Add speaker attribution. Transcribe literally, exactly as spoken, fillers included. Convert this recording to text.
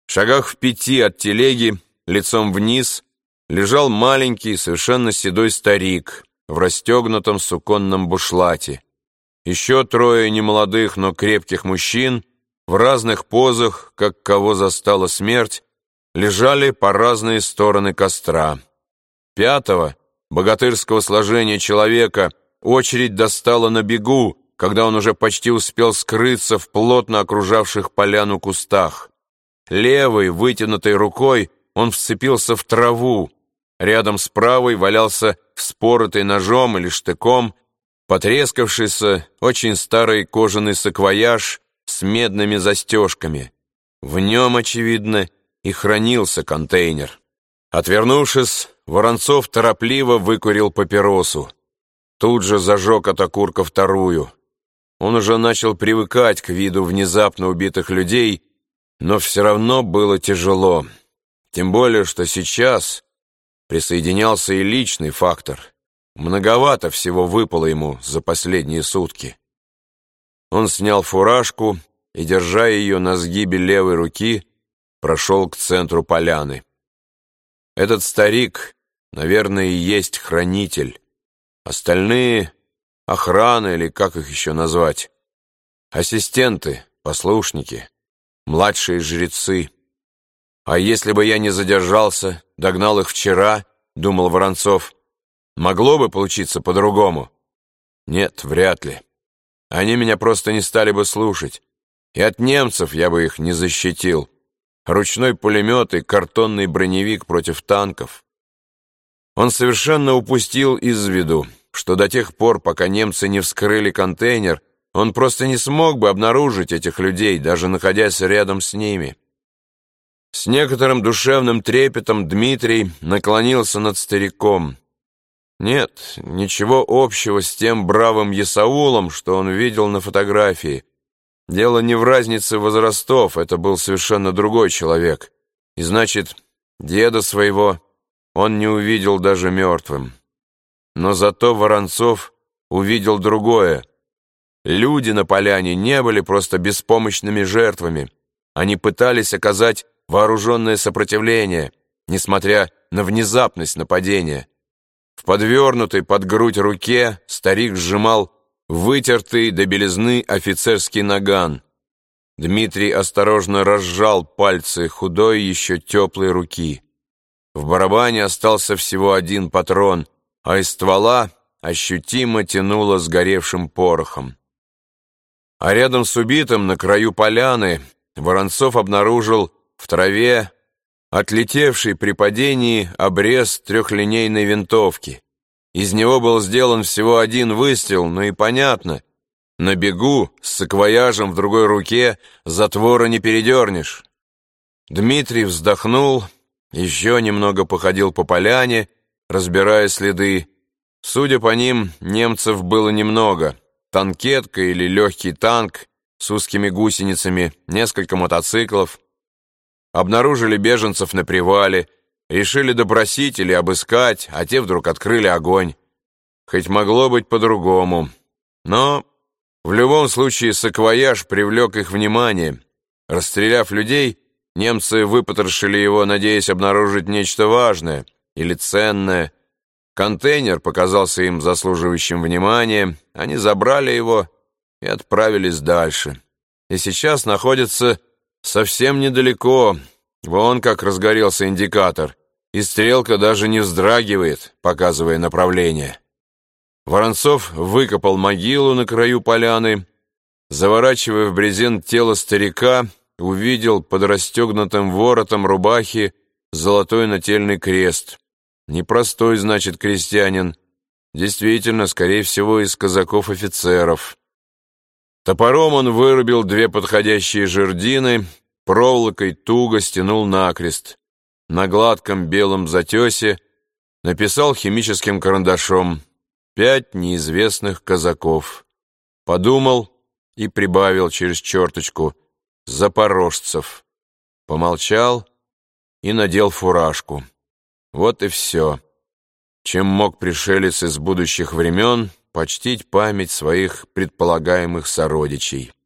Speaker 1: В шагах в пяти от телеги, лицом вниз, лежал маленький, совершенно седой старик в расстегнутом суконном бушлате. Еще трое немолодых, но крепких мужчин в разных позах, как кого застала смерть, лежали по разные стороны костра. Пятого, богатырского сложения человека, очередь достала на бегу, когда он уже почти успел скрыться в плотно окружавших поляну кустах. Левой, вытянутой рукой, он вцепился в траву. Рядом с правой валялся вспоротый ножом или штыком потрескавшийся, очень старый кожаный саквояж с медными застежками. В нем, очевидно, и хранился контейнер. Отвернувшись, Воронцов торопливо выкурил папиросу. Тут же зажег от окурка вторую. Он уже начал привыкать к виду внезапно убитых людей, но все равно было тяжело. Тем более, что сейчас присоединялся и личный фактор. Многовато всего выпало ему за последние сутки. Он снял фуражку и, держа ее на сгибе левой руки, прошел к центру поляны. Этот старик, наверное, и есть хранитель. Остальные — охрана или как их еще назвать? Ассистенты, послушники, младшие жрецы. А если бы я не задержался, догнал их вчера, думал Воронцов, могло бы получиться по-другому? Нет, вряд ли. Они меня просто не стали бы слушать. И от немцев я бы их не защитил. Ручной пулемет и картонный броневик против танков. Он совершенно упустил из виду, что до тех пор, пока немцы не вскрыли контейнер, он просто не смог бы обнаружить этих людей, даже находясь рядом с ними. С некоторым душевным трепетом Дмитрий наклонился над стариком. Нет, ничего общего с тем бравым Есаулом, что он видел на фотографии. Дело не в разнице возрастов, это был совершенно другой человек. И значит, деда своего он не увидел даже мертвым. Но зато Воронцов увидел другое. Люди на поляне не были просто беспомощными жертвами. Они пытались оказать вооруженное сопротивление, несмотря на внезапность нападения. В подвернутой под грудь руке старик сжимал вытертый до белизны офицерский наган. Дмитрий осторожно разжал пальцы худой, еще теплой руки. В барабане остался всего один патрон, а из ствола ощутимо тянуло сгоревшим порохом. А рядом с убитым на краю поляны Воронцов обнаружил в траве отлетевший при падении обрез трехлинейной винтовки. Из него был сделан всего один выстрел, но и понятно. На бегу, с саквояжем в другой руке, затвора не передернешь. Дмитрий вздохнул, еще немного походил по поляне, разбирая следы. Судя по ним, немцев было немного. Танкетка или легкий танк с узкими гусеницами, несколько мотоциклов. Обнаружили беженцев на привале, решили допросить или обыскать, а те вдруг открыли огонь. Хоть могло быть по-другому. Но в любом случае саквояж привлек их внимание. Расстреляв людей, немцы выпотрошили его, надеясь обнаружить нечто важное или ценное. Контейнер показался им заслуживающим внимания, они забрали его и отправились дальше. И сейчас находятся совсем недалеко. Вон как разгорелся индикатор, и стрелка даже не вздрагивает, показывая направление. Воронцов выкопал могилу на краю поляны, заворачивая в брезент тело старика, увидел под расстегнутым воротом рубахи золотой нательный крест. Непростой, значит, крестьянин. Действительно, скорее всего, из казаков-офицеров. Топором он вырубил две подходящие жердины, проволокой туго стянул накрест. На гладком белом затесе написал химическим карандашом «Пять неизвестных казаков». Подумал и прибавил через черточку «Запорожцев». Помолчал и надел фуражку. Вот и все, чем мог пришелец из будущих времен почтить память своих предполагаемых сородичей.